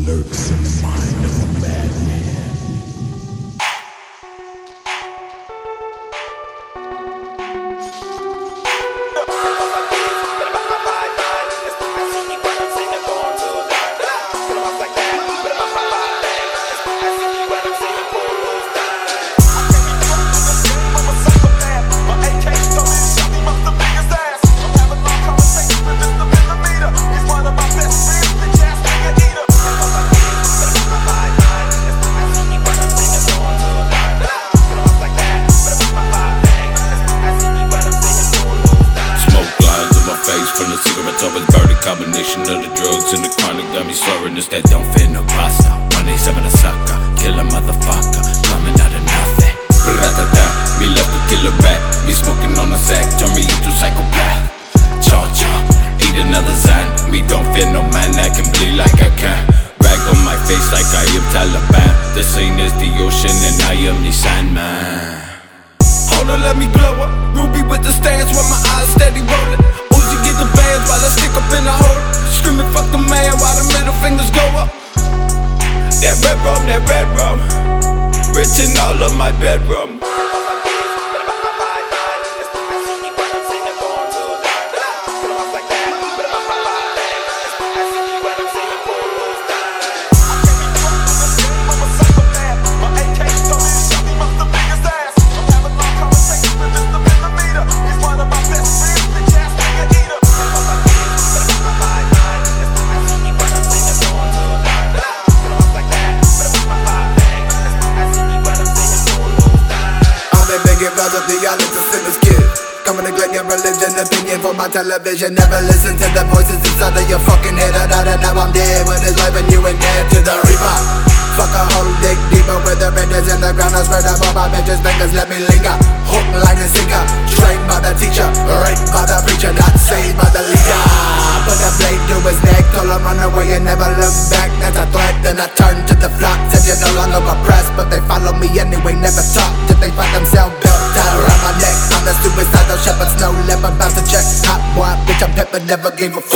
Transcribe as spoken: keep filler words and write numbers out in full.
lurks in the mind of a madman. From the cigarettes, I was burning. Combination of the drugs and the chronic got me slurring. This that don't fit no pasta. one eighty-seven a sucker, kill a motherfucker, coming out of nothing. Ra-da-da, me left to kill a rat. Me smoking on the sack, turn me into psychopath. Cha-cha, eat another Zan. Me don't fit no man that can bleed like I can. Rag on my face like I am Taliban. The scene is the ocean and I am the Sandman. Hold on, let me blow up. Ruby with the stance while my eyes steady rolling. Uzi get the bands while I stick up in the hole. Screaming fuck the man while the middle fingers go up. That red rum, that red rum, rich in all of my bedroom. Brother, the honest to sin is kid. Come and neglect your religion, opinion for my television. Never listen to the voices inside of your fucking head. I died and now I'm dead when it's life and you ain't dead to the reaper. Fuck a hole, dig deeper with the benders in the ground. I spread up all my bitches, fingers, let me linger. Hook, line and sinker, trained by the teacher, raped by the preacher, not saved by the leader. Put a blade to his neck, told him run away and never look back. That's a threat, then I turned to the flock. Said you're no longer oppressed, but they follow me anyway. Never talk till they find themselves built down around my neck. I'm the suicidal shepherd, snow leopard, about to check. Hot boy, bitch, I'm pepper, never gave a fuck.